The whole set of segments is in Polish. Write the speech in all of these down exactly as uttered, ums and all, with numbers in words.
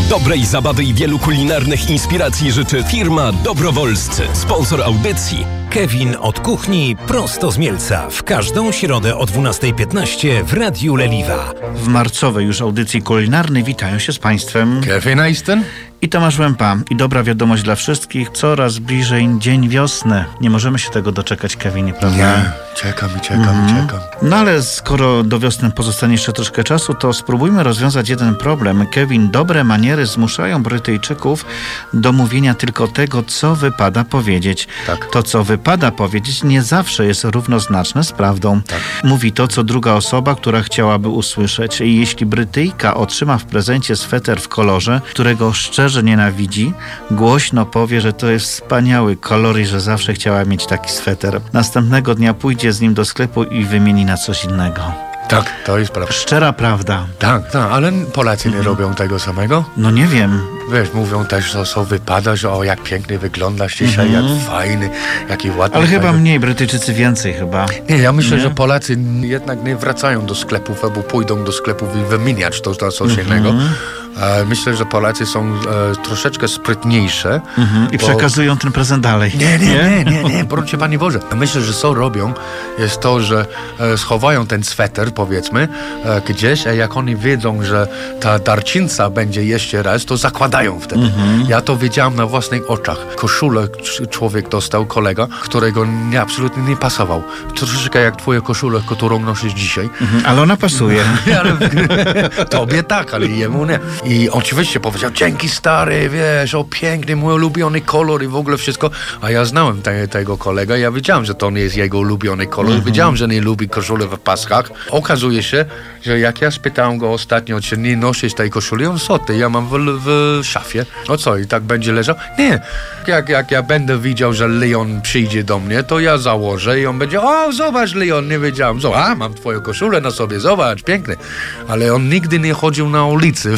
Dobrej zabawy i wielu kulinarnych inspiracji życzy firma Dobrowolscy. Sponsor audycji Kevin od kuchni prosto z Mielca. W każdą środę o dwunasta piętnaście w Radiu Leliwa. W marcowej już audycji kulinarnej witają się z Państwem Kevin Easton i Tomasz Łępa. I dobra wiadomość dla wszystkich, coraz bliżej dzień wiosny. Nie możemy się tego doczekać, Kevinie, prawda? Nie, czekam i czekam Mhm. i czekam. No ale skoro do wiosny pozostanie jeszcze troszkę czasu, to spróbujmy rozwiązać jeden problem. Kevin, dobre maniery zmuszają Brytyjczyków do mówienia tylko tego, co wypada powiedzieć. Tak. To, co wypada powiedzieć, nie zawsze jest równoznaczne z prawdą. Tak. Mówi to, co druga osoba, która chciałaby usłyszeć. I jeśli Brytyjka otrzyma w prezencie sweter w kolorze, którego szczerze nienawidzi, głośno powie, że to jest wspaniały kolor i że zawsze chciała mieć taki sweter. Następnego dnia pójdzie z nim do sklepu i wymieni na coś innego. Tak, to jest prawda. Szczera prawda. Tak, tak, ale Polacy nie robią tego samego. No nie wiem. Wiesz, mówią też, że co wypada, że o, jak pięknie wyglądasz dzisiaj, jak fajny, jaki ładny. Ale chyba fajny. mniej, Brytyjczycy więcej chyba. Nie, ja myślę, Nie? że Polacy jednak nie wracają do sklepów albo pójdą do sklepów i wymieniać to na coś innego. E, myślę, że Polacy są e, troszeczkę sprytniejsze. Mhm. I bo... przekazują ten prezent dalej. Nie, nie, nie, nie, nie, brońcie Panie Boże. Myślę, że co robią, jest to, że e, schowają ten sweter, powiedzmy, e, gdzieś, a jak oni wiedzą, że ta darczyńca będzie jeszcze raz, to zakładają wtedy. Mhm. Ja to wiedziałem na własnych oczach. Koszulę c- człowiek dostał, kolega, którego nie, absolutnie nie pasował. Troszeczkę jak twoja koszula, którą nosisz dzisiaj. Mhm. Ale ona pasuje. Ale tobie tak, ale jemu nie. I oczywiście powiedział, dzięki stary, wiesz, o piękny, mój ulubiony kolor i w ogóle wszystko. A ja znałem te, tego kolegę, ja wiedziałem, że to nie jest jego ulubiony kolor. Mm-hmm. Wiedziałem, że nie lubi koszuli w paskach. Okazuje się, że jak ja spytałem go ostatnio, czy nie nosisz tej koszuli, on co ty, ja mam w, w szafie. O co, i tak będzie leżał? Nie. Jak, jak ja będę widział, że Leon przyjdzie do mnie, to ja założę i on będzie, o zobacz Leon, nie wiedziałem. Co, a, mam twoją koszulę na sobie, zobacz, piękny. Ale on nigdy nie chodził na ulicy.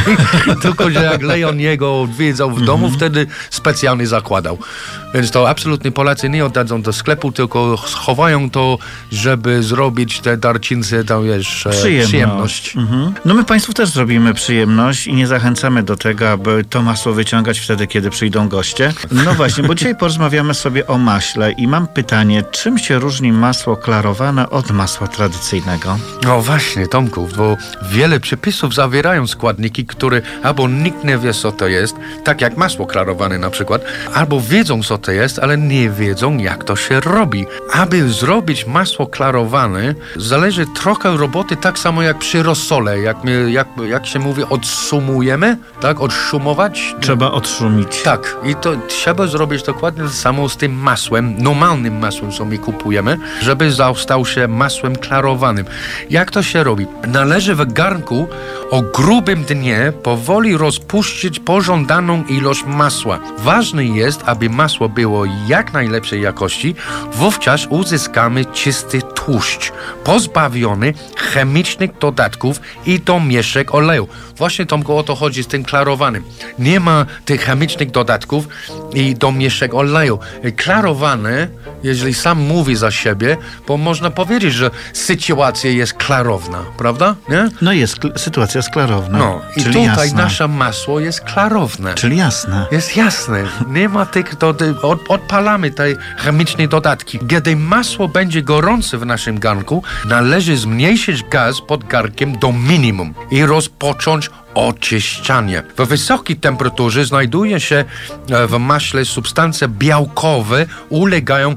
Tylko, że jak Leon jego odwiedzał w domu, mm-hmm. wtedy specjalnie zakładał. Więc to absolutnie Polacy nie oddadzą do sklepu, tylko schowają to, żeby zrobić te darczyńce, tam wiesz, Przyjemność. przyjemność. Mhm. No my Państwu też zrobimy przyjemność i nie zachęcamy do tego, aby to masło wyciągać wtedy, kiedy przyjdą goście. No właśnie, bo dzisiaj porozmawiamy sobie o maśle i mam pytanie, czym się różni masło klarowane od masła tradycyjnego? No właśnie, Tomku, bo wiele przepisów zawierają składniki, które albo nikt nie wie, co to jest, tak jak masło klarowane na przykład, albo wiedzą, co to jest, ale nie wiedzą, jak to się robi. Aby zrobić masło klarowane, zależy trochę roboty, tak samo jak przy rosole, jak, my, jak, jak się mówi, odsumujemy, tak, odszumować. Trzeba odszumić. Tak, i to trzeba zrobić dokładnie to samo z tym masłem, normalnym masłem, co my kupujemy, żeby stał się masłem klarowanym. Jak to się robi? Należy w garnku o grubym dnie powoli rozpuścić pożądaną ilość masła. Ważne jest, aby masło było jak najlepszej jakości, wówczas uzyskamy czysty tłuszcz, pozbawiony chemicznych dodatków i domieszek oleju. Właśnie, Tomku, o to chodzi z tym klarowanym. Nie ma tych chemicznych dodatków i domieszek oleju. Klarowane, jeżeli sam mówi za siebie, bo można powiedzieć, że sytuacja jest klarowna, prawda? Nie? No jest, kl- sytuacja jest klarowna. No i czyli tutaj jasna. nasze masło jest klarowne. Czyli jasne. Jest jasne. Nie ma tych, do, od, odpalamy te chemiczne dodatki. Kiedy masło będzie gorące w naszym garnku, należy zmniejszyć gaz pod garnkiem do minimum i rozpocząć oczyszczanie. W wysokiej temperaturze znajduje się w maśle substancje białkowe, ulegają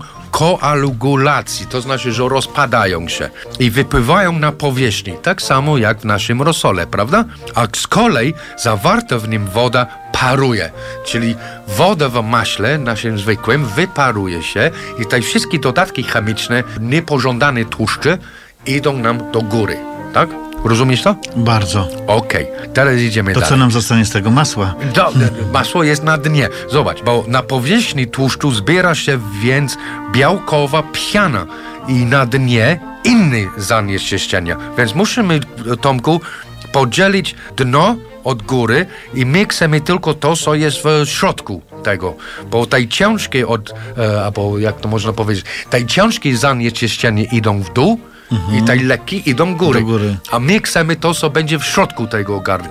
koagulacji, to znaczy, że rozpadają się i wypływają na powierzchni, tak samo jak w naszym rosole, prawda? A z kolei zawarta w nim woda paruje, czyli woda w maśle naszym zwykłym wyparuje się i te wszystkie dodatki chemiczne, niepożądane tłuszcze idą nam do góry, tak? Rozumiesz to? Bardzo. Okej, okay. Teraz idziemy to dalej. Co nam zostanie z tego masła? Do, masło jest na dnie. Zobacz, bo na powierzchni tłuszczu zbiera się więc białkowa piana i na dnie inny zanieczyszczenia. Więc musimy, Tomku, podzielić dno od góry i my chcemy tylko to, co jest w środku tego. Bo tej ciężkie od, e, albo jak to można powiedzieć, tej ciężkie zanieczyszczenia idą w dół, mhm. i te lekkie idą góry. Do góry. A my chcemy to, co będzie w środku tego garnka.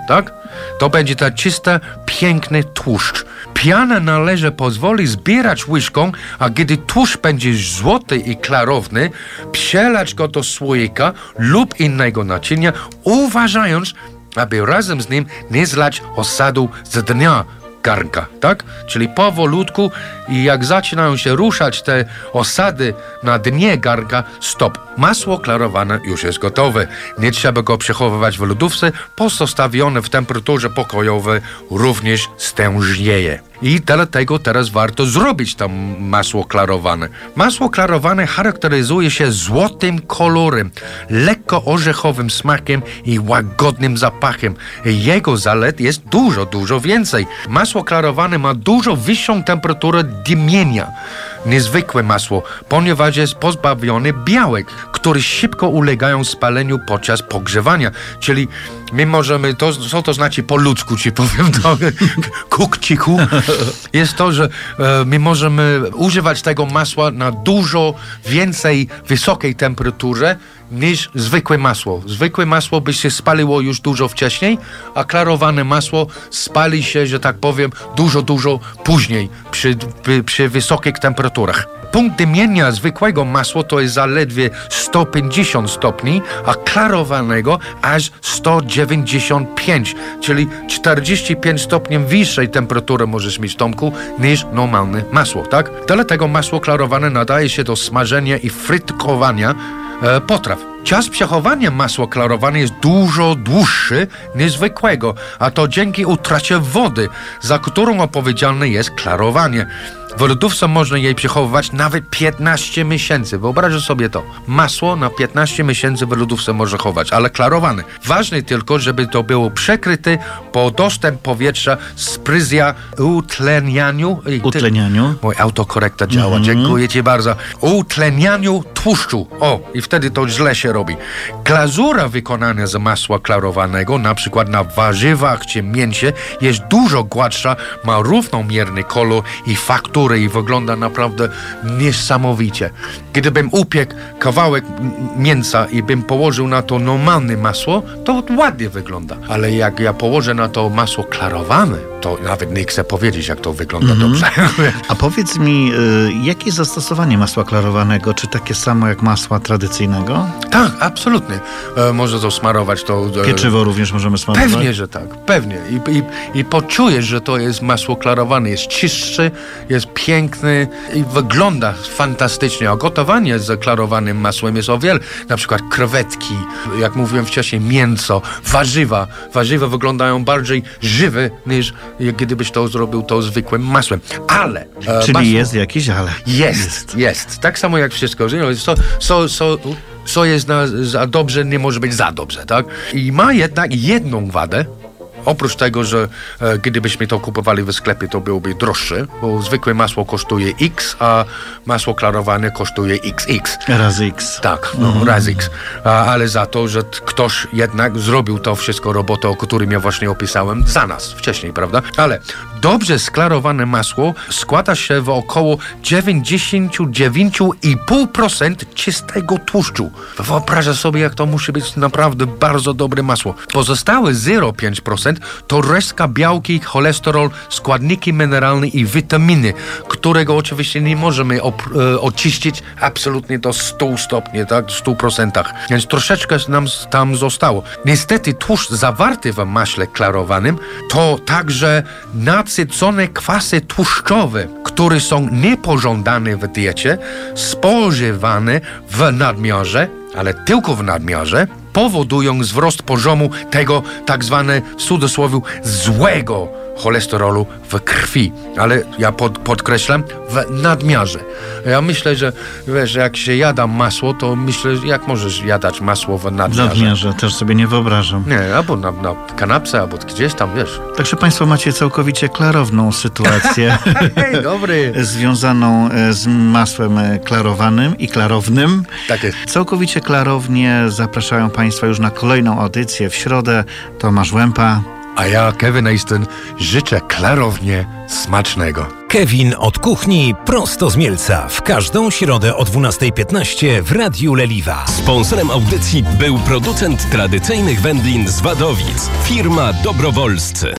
tak? To będzie ta czysta, piękny tłuszcz. Pianę należy pozwolić zbierać łyżką, a gdy tłuszcz będzie złoty i klarowny, przelać go do słoika lub innego naczynia, uważając, aby razem z nim nie zlać osadu z dnia garnka, tak? Czyli powolutku i jak zaczynają się ruszać te osady na dnie garnka, stop. Masło klarowane już jest gotowe. Nie trzeba go przechowywać w lodówce, pozostawione w temperaturze pokojowej również stężnieje. I dlatego teraz warto zrobić to masło klarowane. Masło klarowane charakteryzuje się złotym kolorem, lekko orzechowym smakiem i łagodnym zapachem. Jego zalet jest dużo, dużo więcej. Masło klarowane ma dużo wyższą temperaturę dymienia niż zwykłe masło, ponieważ jest pozbawione białek, które szybko ulegają spaleniu podczas pogrzewania. Czyli my możemy, to, co to znaczy po ludzku ci powiem, to kukciku, jest to, że e, my możemy używać tego masła na dużo więcej wysokiej temperaturze niż zwykłe masło. Zwykłe masło by się spaliło już dużo wcześniej, a klarowane masło spali się, że tak powiem, dużo, dużo później przy, przy, przy wysokich temperaturach. Punkt dymienia zwykłego masła to jest zaledwie sto pięćdziesiąt stopni, a klarowanego aż sto dziewięćdziesiąt pięć, czyli czterdzieści pięć stopni wyższej temperatury możesz mieć, Tomku, niż normalne masło, tak? Dlatego masło klarowane nadaje się do smażenia i frytkowania e, potraw. Czas przechowania masła klarowane jest dużo dłuższy niż zwykłego, a to dzięki utracie wody, za którą odpowiedzialne jest klarowanie. W lodówce można jej przechowywać nawet piętnaście miesięcy. Wyobraź sobie to. Masło na piętnaście miesięcy w lodówce może chować, ale klarowane. Ważne tylko, żeby to było przekryte po dostęp powietrza z pryzja utlenianiu. Utlenianiu. Mój autokorekta działa, mm-hmm. Dziękuję ci bardzo. Utlenianiu tłuszczu. O, i wtedy to źle się robi. Glazura wykonana z masła klarowanego, na przykład na warzywach czy mięsie, jest dużo gładsza, ma równomierny kolor i fakturę i wygląda naprawdę niesamowicie. Gdybym upiekł kawałek mięsa i bym położył na to normalne masło, to ładnie wygląda. Ale jak ja położę na to masło klarowane, to nawet nie chcę powiedzieć, jak to wygląda mm-hmm. dobrze. A powiedz mi, y, jakie jest zastosowanie masła klarowanego? Czy takie samo jak masła tradycyjnego? Tak, absolutnie. E, można to smarować. To, e, Pieczywo również możemy smarować? Pewnie, że tak. Pewnie. I, i, i poczujesz, że to jest masło klarowane. Jest czystsze, jest piękny i wygląda fantastycznie. A gotowanie z klarowanym masłem jest o wiele. Na przykład krewetki, jak mówiłem wcześniej, mięso, warzywa. Warzywa wyglądają bardziej żywe niż gdybyś to zrobił to zwykłym masłem. Ale... E, Czyli masło, jest jakiś ale. Jest, jest, jest. Tak samo jak wszystko. Co, co, co, co jest na, za dobrze, nie może być za dobrze, tak? I ma jednak jedną wadę. Oprócz tego, że e, gdybyśmy to kupowali w sklepie, to byłoby droższe, bo zwykłe masło kosztuje X, a masło klarowane kosztuje X X. Razy X. Tak, no, mm. raz X. A, ale za to, że ktoś jednak zrobił to wszystko robotę, o którym ja właśnie opisałem, za nas wcześniej, prawda? Ale dobrze sklarowane masło składa się w około dziewięćdziesiąt dziewięć i pół procent czystego tłuszczu. Wyobrażasz sobie, jak to musi być naprawdę bardzo dobre masło. Pozostałe zero przecinek pięć procent to resztka białki, cholesterol, składniki mineralne i witaminy, którego oczywiście nie możemy op- e, oczyścić absolutnie do stu stopni, tak, stu procentach. Więc troszeczkę nam tam zostało. Niestety tłuszcz zawarty w maśle klarowanym to także nasycone kwasy tłuszczowe, które są niepożądane w diecie, spożywane w nadmiarze, ale tylko w nadmiarze, powodują wzrost poziomu tego tak zwane w cudzysłowie złego cholesterolu w krwi. Ale ja pod, podkreślam, w nadmiarze. Ja myślę, że wiesz, jak się jada masło, to myślę, że jak możesz jadać masło w nadmiarze? W nadmiarze, też sobie nie wyobrażam. Nie, albo na, na kanapce, albo gdzieś tam, wiesz. Także Państwo macie całkowicie klarowną sytuację. Hej, dobry. Związaną z masłem klarowanym i klarownym. Tak jest. Całkowicie klarownie zapraszają Państwa już na kolejną audycję w środę. Tomasz Łępa A ja, Kevin Easton, życzę klarownie smacznego. Kevin od kuchni prosto z Mielca. W każdą środę o dwunasta piętnaście w Radiu Leliwa. Sponsorem audycji był producent tradycyjnych wędlin z Wadowic, firma Dobrowolscy.